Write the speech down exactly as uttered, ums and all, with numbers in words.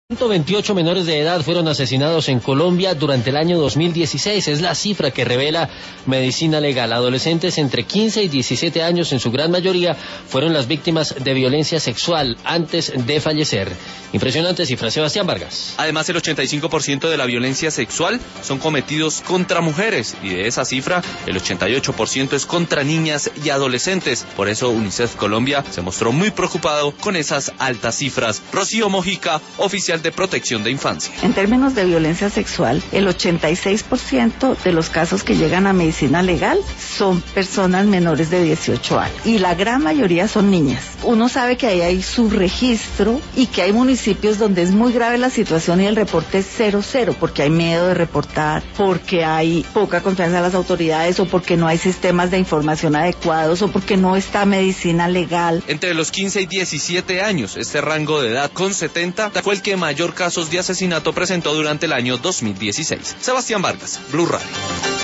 ciento veintiocho menores de edad fueron asesinados en Colombia durante el año dos mil dieciséis. Es la cifra que revela Medicina Legal. Adolescentes entre quince y diecisiete años, en su gran mayoría, fueron las víctimas de violencia sexual antes de fallecer. Impresionante cifra. Sebastián Vargas. Además, el ochenta y cinco por ciento de la violencia sexual son cometidos contra mujeres, y de esa cifra, el ochenta y ocho por ciento es contra niñas y adolescentes. Por eso, UNICEF Colombia se mostró muy preocupado con esas altas cifras. Rocío Mojica, oficial de Protección de Infancia. En términos de violencia sexual, el ochenta y seis por ciento de los casos que llegan a medicina legal son personas menores de dieciocho años, y la gran mayoría son niñas. Uno sabe que ahí hay subregistro y que hay municipios donde es muy grave la situación y el reporte es cero cero, porque hay miedo de reportar, porque hay poca confianza en las autoridades, o porque no hay sistemas de información adecuados, o porque no está medicina legal. Entre los quince y diecisiete años, este rango de edad con setenta fue el que mayor casos de asesinato presentó durante el año dos mil dieciséis. Sebastián Vargas, Blue Radio.